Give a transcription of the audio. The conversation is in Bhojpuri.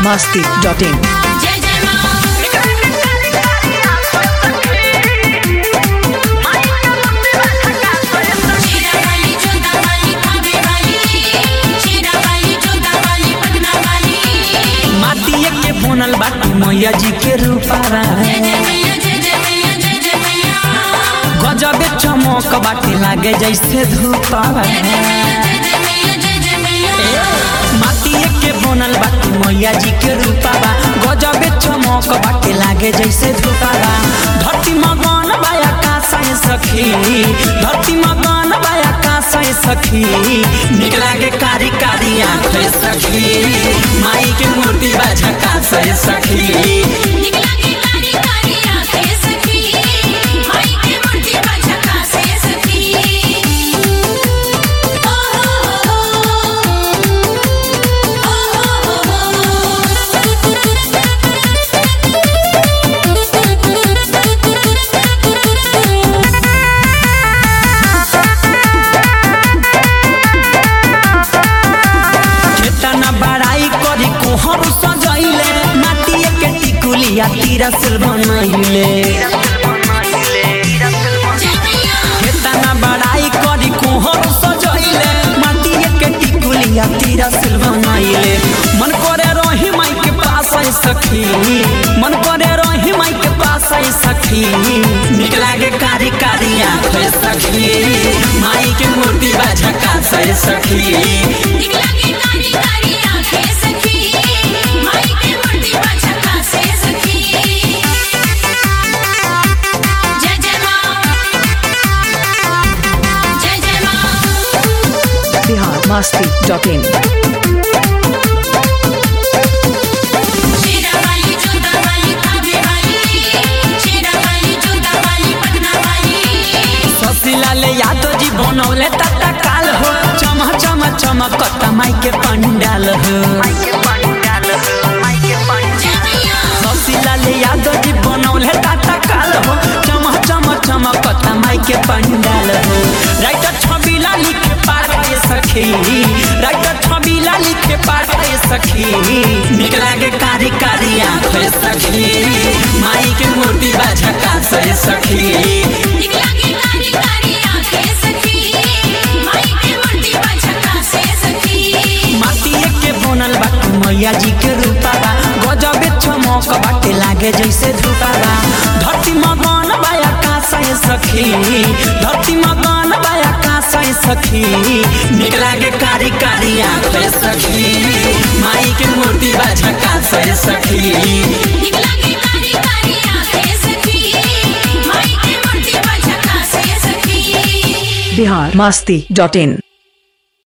biharmasti.in बनल बाटी मैया जी के रूपारा गजबे चमक बाटी लागे जैसे धूपारा माटी के बनल बाटी मैया जी के रूपारा गजबे चमक बाटी लागे जैसे धूपारा धरती मगन बाया कासा सखी धरती मगन बाया कासा सखी निक लागे कारी कारी आँख सखी माई के मूर्ति बाझा कासा सखी या तीरा सिल बनैले केतना बड़ाई करी कोहर सजैले माटी के टिकुलिया तीरा सिल बनैले मन करे रही माई के पास आई सखी मन करे रही माई के पास आई सखी निक लागे कारी कारी आँख सखी माई के मूर्ति बाझा कास सखी निक लागे कारी कारी आँख सखी माई के मूर्ति बाझा कास biharmasti.in यादव जी बनौले तता काल हो चम चम चमकता माई के पंडाल हो ससीलाल यादव जी बनौले तता काल हो चम चम चमकता माई के पंडाल हो राइटर छबिला लिखे पार पाए सखी राइटर छबिला लिखे पार पाए सखी निक लागे कारी कारी आँख सखी माई के मूर्ति बाझा कास सखी निक लागे कारी कारी मैया जी के रूपारा गजबे चमक बाटे लागे जैसे धूपारा धरती मगन बाया कासा सखी धरती मगन बाया कासा सखी निक लागे कारी कारी आँख सखी माई के मूर्ति बाझा कास सखी निक लागे कारी कारी आँख सखी माई के मूर्ति बाझा कास सखी biharmasti.in